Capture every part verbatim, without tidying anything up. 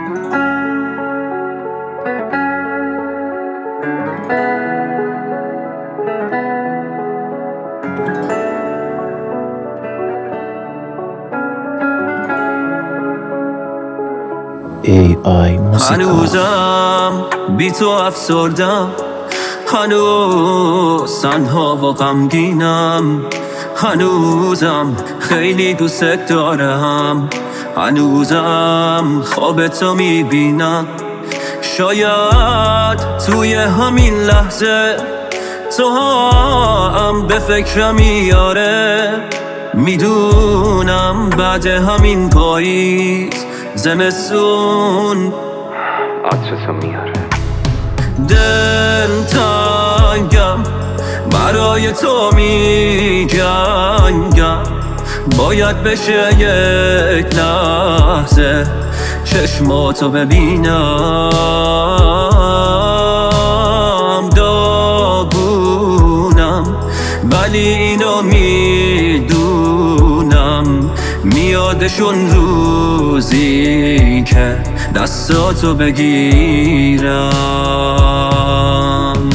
ای آی موزیکال. هنوزم بی تو افسردم، هنوز تنها و غمگینم، هنوزم خیلی دوست دارم، هنوزم خواب تو میبینم. شاید توی همین لحظه تو هم به فکرم میاره، میدونم بعد همین پاییز زمستون عطرتو میاره. دل تنگم برای تو میجنگم، باید بشه یک لحظه چشماتو ببینم. داغونم ولی اینو میدونم، میادشون روزی که دستاتو بگیرم.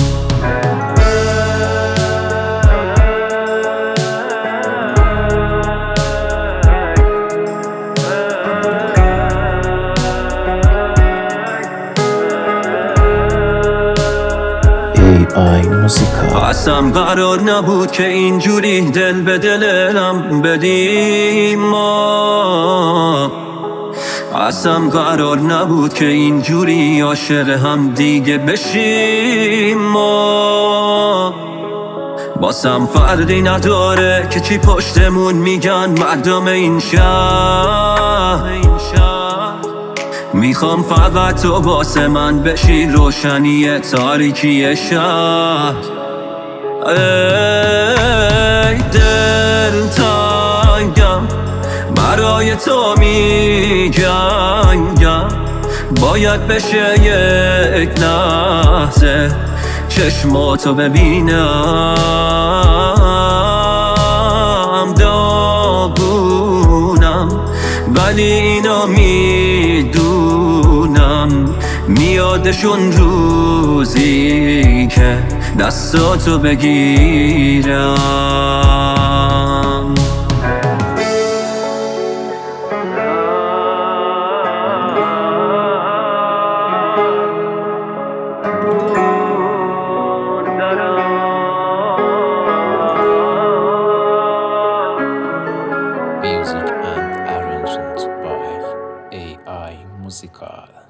ای آی موزیکال. اصلا قرار نبود که اینجوری دل به دلم بدیم ما، اصلا قرار نبود که اینجوری عاشق هم دیگه بشیم ما. باسم فردی نداره که چی پشتمون میگن مردم این شهر، میخوام فقط تو واسه من بشی روشنی تاریکی شهر. ای دل تنگم برای تو میجنگم، باید بشه یک لحظه چشماتو ببینم. داغونم ولی اینو میدونم، میادشون روزی که دستاتو بگیرم. Music and arrangement by ای آی موزیکال.